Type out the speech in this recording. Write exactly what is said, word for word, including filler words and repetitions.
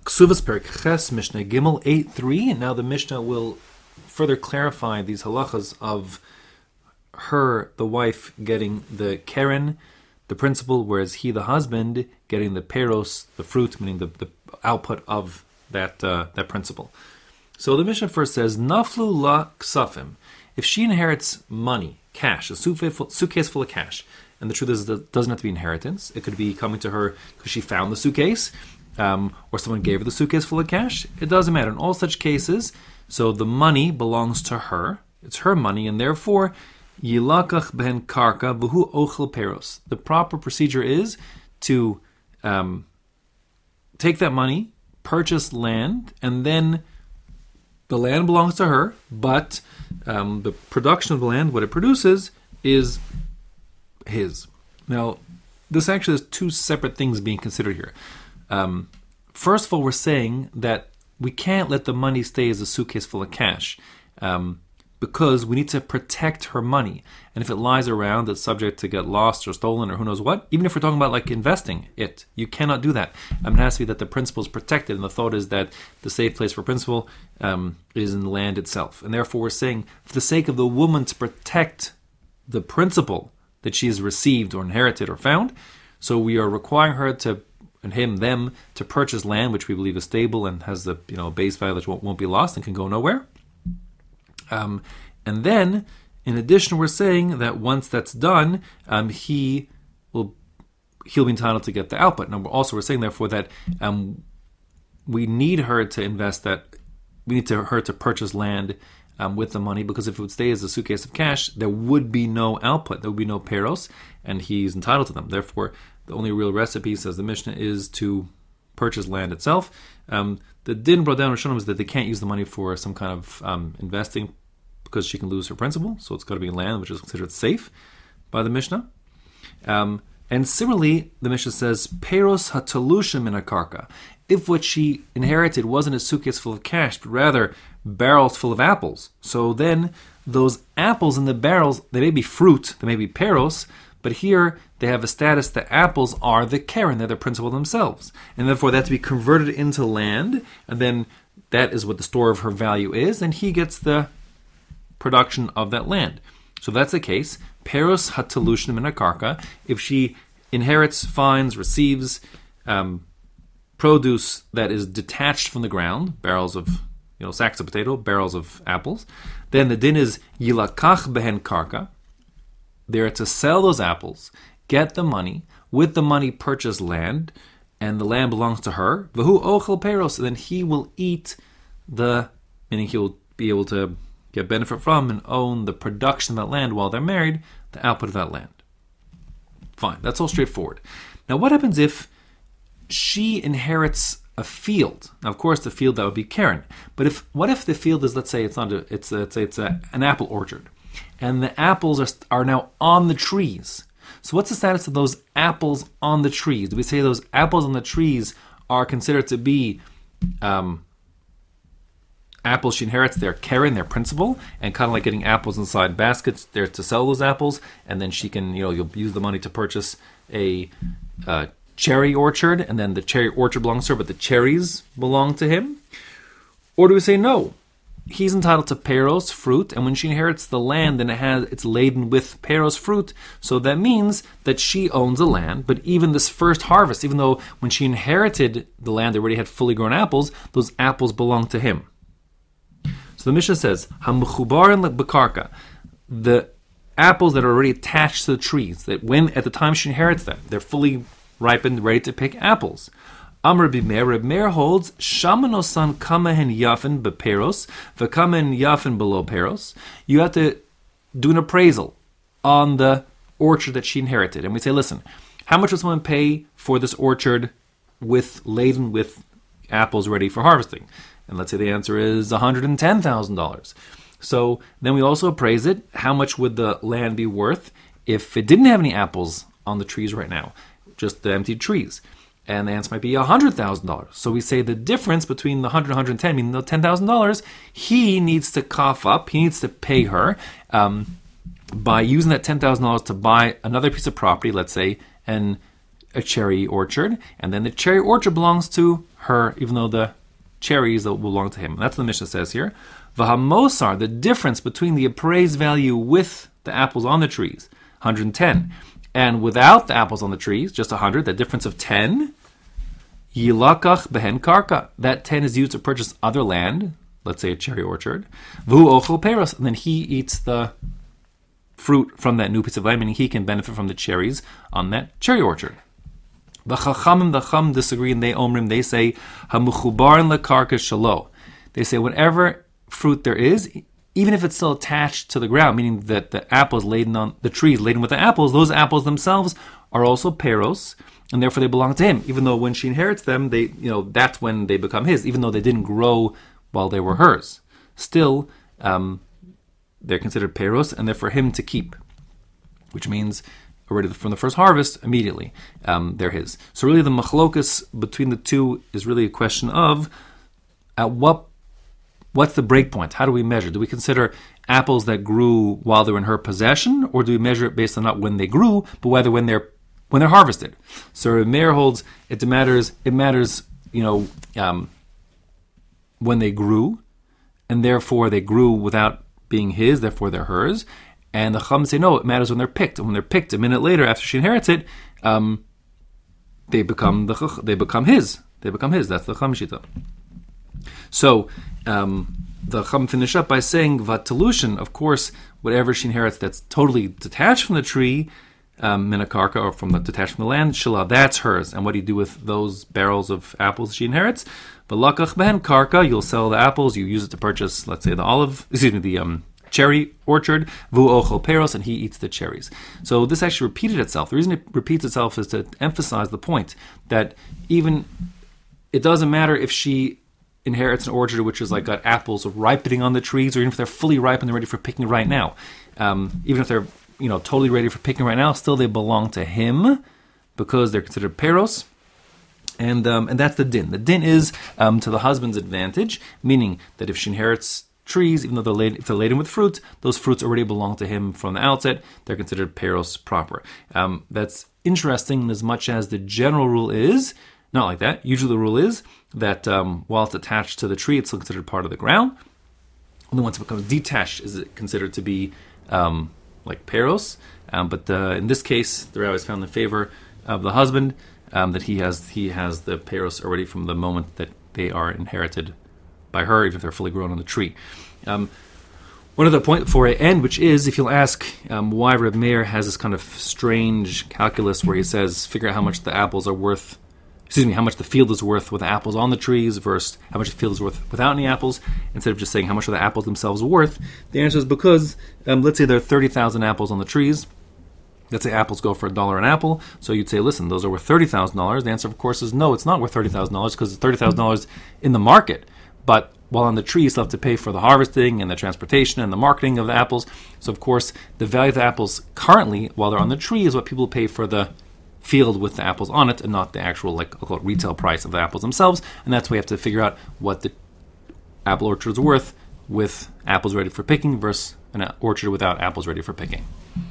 Ksuvas Perek Ches, Mishnah Gimel eight three, and now the Mishnah will further clarify these halachas of her, the wife, getting the keren, the principal, whereas he, the husband, getting the peros, the fruit, meaning the, the output of that uh, that principal. So the Mishnah first says, Naflu la ksafim. If she inherits money, cash, a suitcase full of cash, and the truth is it doesn't have to be inheritance. It could be coming to her because she found the suitcase, um, or someone gave her the suitcase full of cash. It doesn't matter. In all such cases, so the money belongs to her. It's her money, and therefore, yilakach ben karka v'hu ochel peros. The proper procedure is to um, take that money, purchase land, and then the land belongs to her, but um, the production of the land, what it produces, is his. Now, this actually has two separate things being considered here. Um, first of all, we're saying that we can't let the money stay as a suitcase full of cash um, because we need to protect her money. And if it lies around, it's subject to get lost or stolen or who knows what. Even if we're talking about like investing it, you cannot do that. Um, it has to be that the principal is protected. And the thought is that the safe place for principal um, is in the land itself. And therefore we're saying for the sake of the woman to protect the principal that she has received or inherited or found, so we are requiring her to, and him, them, to purchase land which we believe is stable and has the you know base value that won't, won't be lost and can go nowhere. Um, and then, in addition, we're saying that once that's done, um, he will he'll be entitled to get the output. Now, also we're saying therefore that um, we need her to invest that we need to, her to purchase land um, with the money, because if it would stay as a suitcase of cash, there would be no output, there would be no peros, and he's entitled to them. Therefore, the only real recipe, says the Mishnah, is to purchase land itself. Um, the din brought down Rishonim is that they can't use the money for some kind of um, investing because she can lose her principal, so it's got to be land which is considered safe by the Mishnah. Um, and similarly, the Mishnah says, Peros hatalushim in a karka. If what she inherited wasn't a suitcase full of cash, but rather barrels full of apples, so then those apples in the barrels, they may be fruit, they may be peros, but here they have a status that apples are the keren, they're the principal themselves. And therefore that to be converted into land, and then that is what the store of her value is, and he gets the production of that land. So if that's the case, peros hatalushim in a karka, if she inherits, finds, receives um, produce that is detached from the ground, barrels of, you know, sacks of potato, barrels of apples, then the din is yilakach behen karka. They're to sell those apples, get the money, with the money purchase land, and the land belongs to her. V'hu ochel peros, and then he will eat the, meaning he will be able to get benefit from and own the production of that land while they're married, the output of that land. Fine, that's all straightforward. Now what happens if she inherits a field? Now of course the field, that would be keren. But if what if the field is, let's say it's not a, it's a, let's say it's a, an apple orchard, and the apples are are now on the trees. So what's the status of those apples on the trees? Do we say those apples on the trees are considered to be um, apples she inherits? They're keren, their principal, and kind of like getting apples inside baskets, they're to sell those apples, and then she can, you know, you'll use the money to purchase a uh, cherry orchard, and then the cherry orchard belongs to her, but the cherries belong to him? Or do we say no? He's entitled to peros, fruit, and when she inherits the land, then it has it's laden with peros, fruit. So that means that she owns the land, but even this first harvest, even though when she inherited the land, they already had fully grown apples, those apples belong to him. So the Mishnah says, "Hamechubarin bekarka," the apples that are already attached to the trees, that when at the time she inherits them, they're fully ripened, ready to pick apples. Amr Reb Meir, Reb Meir holds, Shamanosan kamahen yafin beperos, v'kamen yafin below peros. You have to do an appraisal on the orchard that she inherited. And we say, listen, how much will someone pay for this orchard with laden with apples ready for harvesting? And let's say the answer is one hundred ten thousand dollars. So then we also appraise it. How much would the land be worth if it didn't have any apples on the trees right now, just the empty trees? And the answer might be one hundred thousand dollars. So we say the difference between the one hundred and one hundred ten, meaning the ten thousand dollars, he needs to cough up, he needs to pay her um, by using that ten thousand dollars to buy another piece of property, let's say, and a cherry orchard, and then the cherry orchard belongs to her, even though the cherries that belong to him. That's what the Mishnah says here. Vahamosar, the difference between the appraised value with the apples on the trees, one hundred ten, and without the apples on the trees, just one hundred, the difference of ten, Yilakach behen karka. That ten is used to purchase other land, let's say a cherry orchard. Vu ochel peros, and then he eats the fruit from that new piece of land, meaning he can benefit from the cherries on that cherry orchard. The Chachamim, the Chum disagree, and they omrim, they say, Hamuchubarin lekarka shalo. They say whatever fruit there is, even if it's still attached to the ground, meaning that the apples laden on the trees laden with the apples, those apples themselves are also peros, and therefore they belong to him. Even though when she inherits them, they, you know, that's when they become his, even though they didn't grow while they were hers. Still, um, they're considered peros, and they're for him to keep, which means already from the first harvest, immediately, um, they're his. So really the machlokas between the two is really a question of at what what's the break point? How do we measure? Do we consider apples that grew while they're in her possession, or do we measure it based on not when they grew, but whether when they're when they're harvested? So Meir holds it matters. It matters, you know, um, when they grew, and therefore they grew without being his. Therefore they're hers. And the Chum say no. It matters when they're picked. And when they're picked, a minute later after she inherits it, um, they become the they become his. They become his. That's the Chum Shita. So um, the Chum finish up by saying Vatalushin, of course, whatever she inherits that's totally detached from the tree, um, minakarka, or from the detached from the land, shila, that's hers. And what do you do with those barrels of apples she inherits? Balakach ben karka, you'll sell the apples, you use it to purchase, let's say, the olive, excuse me, the um, cherry orchard, vu ochel peros, and he eats the cherries. So this actually repeated itself. The reason it repeats itself is to emphasize the point that even it doesn't matter if she inherits an orchard which is like got apples ripening on the trees, or even if they're fully ripe and they're ready for picking right now. Um, even if they're, you know, totally ready for picking right now, still they belong to him because they're considered peros. And um, and that's the din. The din is um, to the husband's advantage, meaning that if she inherits trees, even though they're laden, if they're laden with fruit, those fruits already belong to him from the outset. They're considered peros proper. Um, that's interesting in as much as the general rule is not like that. Usually the rule is that um, while it's attached to the tree, it's still considered part of the ground. Only once it becomes detached is it considered to be um, like peros. Um, but uh, in this case, the rabbi is found in favor of the husband, um, that he has he has the peros already from the moment that they are inherited by her, even if they're fully grown on the tree. Um, one other point before I end, which is, if you'll ask um, why Reb Meir has this kind of strange calculus where he says, figure out how much the apples are worth, excuse me, how much the field is worth with the apples on the trees versus how much the field is worth without any apples, instead of just saying how much are the apples themselves worth. The answer is because, um, let's say there are thirty thousand apples on the trees. Let's say apples go for a dollar an apple. So you'd say, listen, those are worth thirty thousand dollars. The answer, of course, is no, it's not worth thirty thousand dollars because it's thirty thousand dollars in the market. But while on the tree, you still have to pay for the harvesting and the transportation and the marketing of the apples. So, of course, the value of the apples currently, while they're on the tree, is what people pay for the field with the apples on it, and not the actual, like, I'll call it retail price of the apples themselves. And that's why we have to figure out what the apple orchard is worth with apples ready for picking versus an orchard without apples ready for picking.